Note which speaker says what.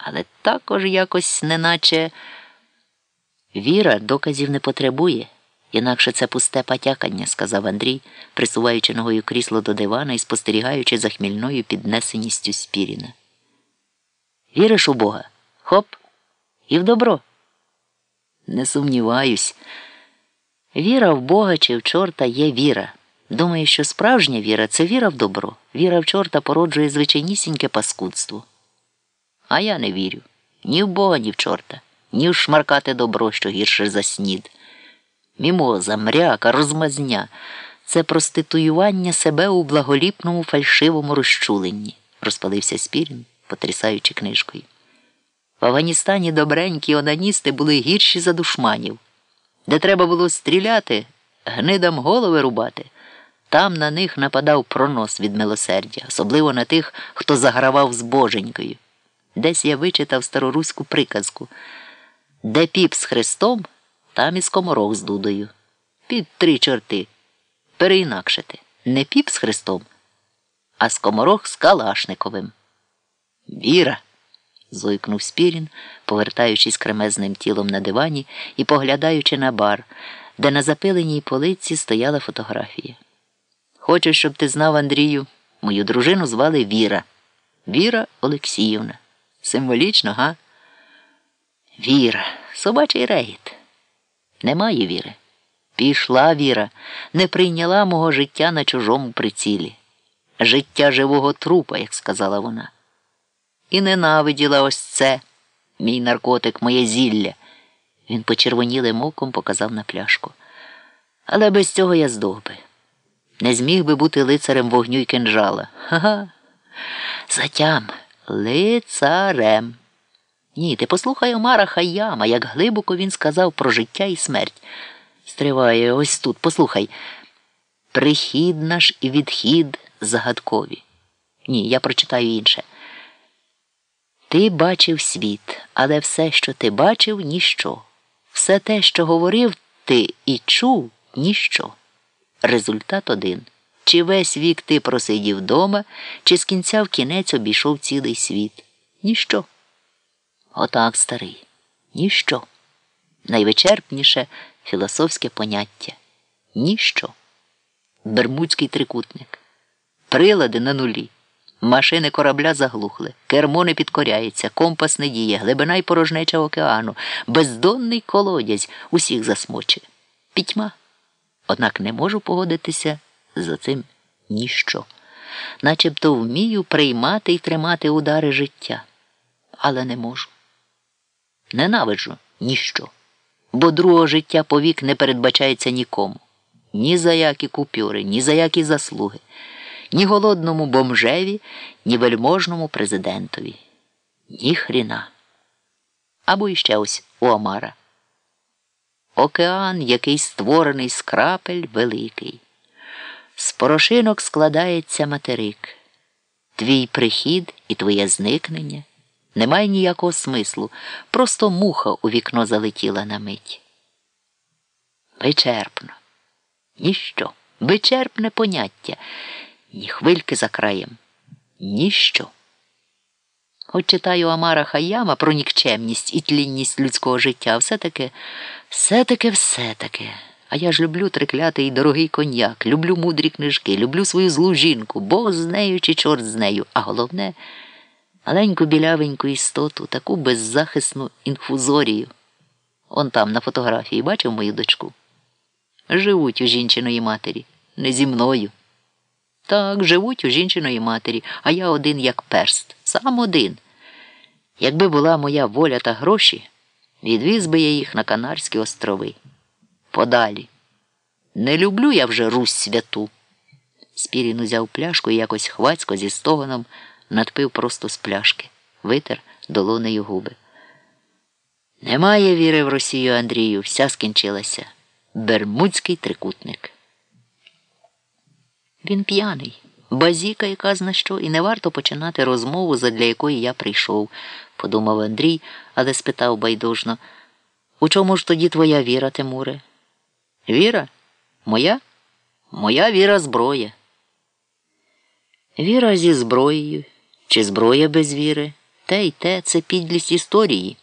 Speaker 1: Але також якось неначе віра доказів не потребує. Інакше це пусте потякання, сказав Андрій, присуваючи ногою крісло до дивана і спостерігаючи за хмільною піднесеністю Спіріна. Віриш у Бога? Хоп! І в добро. Не сумніваюсь. Віра в Бога чи в чорта є віра. Думаю, що справжня віра – це віра в добро. Віра в чорта породжує звичайнісіньке паскудство. А я не вірю. Ні в Бога, ні в чорта. Ні в шмаркате добро, що гірше за снід. Мімоза, мряка, розмазня – це проституювання себе у благоліпному фальшивому розчуленні, розпалився Спірін, потрясаючи книжкою. В Афганістані добренькі онаністи були гірші за душманів. Де треба було стріляти, гнидам голови рубати, там на них нападав пронос від милосердя, особливо на тих, хто загравав з боженькою. Десь я вичитав староруську приказку: де піп з Христом, там і скоморох з дудою. Під 3 чорти. Переінакшити. Не піп з Христом, а скоморох з Калашниковим. Віра! Зойкнув Спірін, повертаючись кремезним тілом на дивані і поглядаючи на бар, де на запиленій полиці стояла фотографія. Хочу, щоб ти знав, Андрію, мою дружину звали Віра. Віра Олексіївна. Символічно, га? Віра. Собачий регіт. Немає віри. Пішла віра. Не прийняла мого життя на чужому прицілі. Життя живого трупа, як сказала вона. І ненавиділа ось це, мій наркотик, моє зілля. Він почервонілим оком показав на пляшку. Але без цього я здох би. Не зміг би бути лицарем вогню й кинджала. Ха-ха. Затям. Лицарем. Ні, ти послухай Омара Хайяма, як глибоко він сказав про життя і смерть. Стриває, ось тут, послухай. Прихід наш і відхід загадкові. Ні, я прочитаю інше. Ти бачив світ, але все, що ти бачив, ніщо. Все те, що говорив ти і чув, ніщо. Результат один. Чи весь вік ти просидів дома, чи з кінця в кінець обійшов цілий світ? Ніщо. Отак, старий. Ніщо. Найвичерпніше філософське поняття. Ніщо. Бермудський трикутник. Прилади на нулі. Машини корабля заглухли, кермо не підкоряється, компас не діє, глибина й порожнеча океану, бездонний колодязь усіх засмоче. Пітьма. Однак не можу погодитися з оцим ніщо. Начебто вмію приймати і тримати удари життя. Але не можу. Ненавиджу ніщо. Бо другого життя повік не передбачається нікому. Ні за які купюри, ні за які заслуги. Ні голодному бомжеві, ні вельможному президентові. Ні хріна. Або іще ось у Омара. Океан, який створений з крапель, великий. З порошинок складається материк. Твій прихід і твоє зникнення не має ніякого смислу, просто муха у вікно залетіла на мить. Вичерпно. Ніщо. Вичерпне поняття. Ні хвильки за краєм. Ніщо. Хоч читаю Омара Хайяма про нікчемність і тлінність людського життя, все-таки. А я ж люблю триклятий дорогий коньяк, люблю мудрі книжки, люблю свою злу жінку, Бог з нею чи чорт з нею, а головне – маленьку білявеньку істоту, таку беззахисну інфузорію. Он там на фотографії бачив мою дочку? Живуть у жінчиної матері, не зі мною. Так, живуть у жінчиної матері, а я один як перст, сам один. Якби була моя воля та гроші, відвіз би я їх на Канарські острови. Подалі. Не люблю я вже Русь святу. Спірін узяв пляшку і якось хвацько зі стогоном надпив просто з пляшки. Витер долонею губи. Немає віри в Росію, Андрію, вся скінчилася. Бермудський трикутник. Він п'яний, базіка яка зна що, і не варто починати розмову, задля якої я прийшов, подумав Андрій, але спитав байдужно. У чому ж тоді твоя віра, Тимуре? Віра? Моя? Моя віра – зброя. Віра зі зброєю, чи зброя без віри, Те й те – це підлість історії.